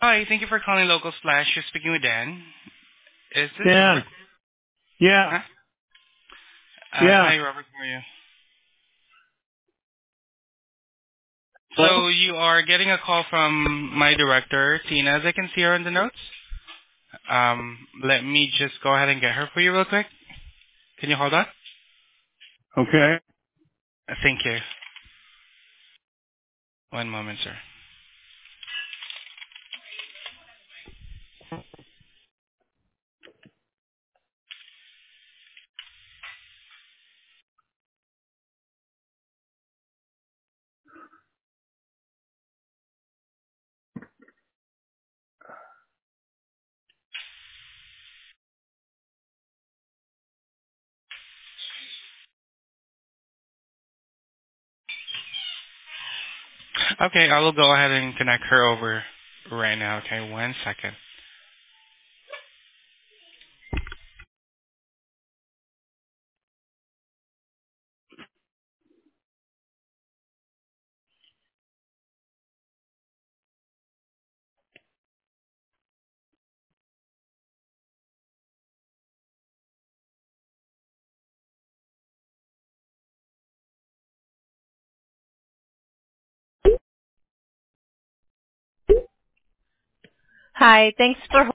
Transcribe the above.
Hi, thank you for calling Local Slash. You're speaking with Dan. Is this Dan. Robert? Yeah. Huh? Yeah. Hi, Robert. How are you? Hello? So you are getting a call from my director, Tina, as I can see her in the notes. Let me just go ahead and get her for you real quick. Can you hold on? Okay. Thank you. One moment, sir. Okay, I will go ahead and connect her over right now. Okay, 1 second. Hi. Thanks for